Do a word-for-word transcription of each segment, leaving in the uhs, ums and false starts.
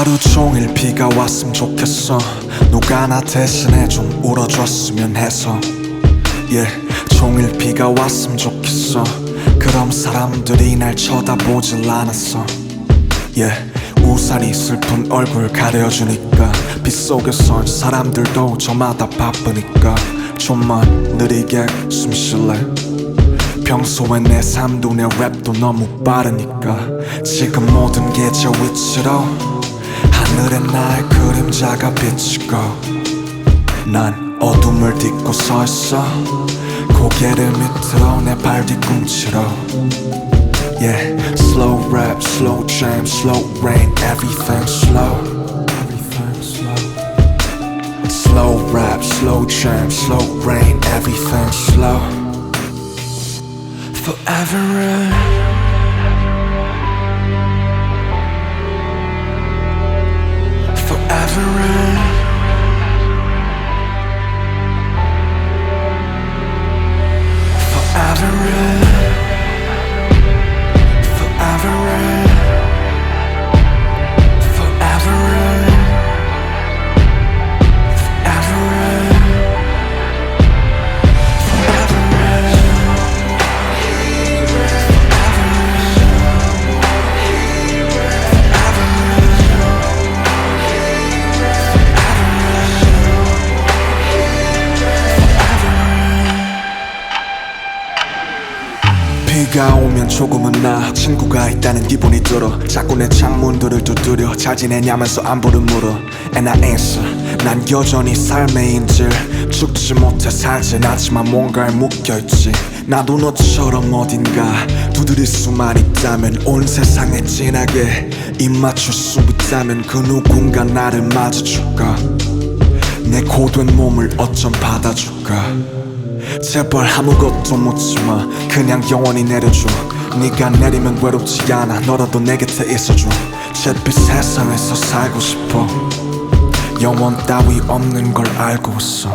하루 종일 비가 왔으면 좋겠어. 누가 나 대신에 좀 울어줬으면 해서 yeah. 종일 비가 왔으면 좋겠어. 그럼 사람들이 날 쳐다보질 않았어 yeah. 우산이 슬픈 얼굴 가려주니까 빗속에선 사람들도 저마다 바쁘니까 좀만 느리게 숨 쉴래. 평소에 내 삶도 내 랩도 너무 빠르니까 지금 모든 게 저 위치로 하늘에 나의 그림자가 비치고 난 어둠을 딛고 서 있어. 고개를 밑으로 내 발 뒤꿈치로 yeah. Slow rap, slow jam, slow rain, everything slow. Everything slow. Slow rap, slow jam, slow rain, everything slow. Forever run. Forever run. Forever run. Forever run. Forever run. Forever run. Forever run. 비가 오면 조금은 나 친구가 있다는 기분이 들어. 자꾸 내 창문들을 두드려 잘 지내냐면서 안부를 물어. And I answer 난 여전히 삶의 인질. 죽지 못해 살진 않지만 뭔가에 묶여있지. 나도 너처럼 어딘가 두드릴 수만 있다면 온 세상에 진하게 입 맞출 수 있다면 그 누군가 나를 맞아줄까. 내 고된 몸을 어쩜 받아줄까. 제발 아무것도 묻지마. 그냥 영원히 내려줘. 네가 내리면 외롭지 않아. 너라도 내 곁에 있어줘. 잿빛 세상에서 살고 싶어. 영원 따위 없는 걸 알고 있어.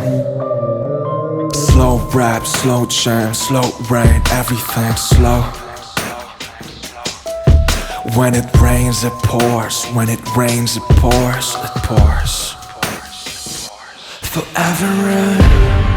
Slow rap, slow jam, slow rain, everything slow. When it rains it pours. When it rains it pours. It pours. Forever run.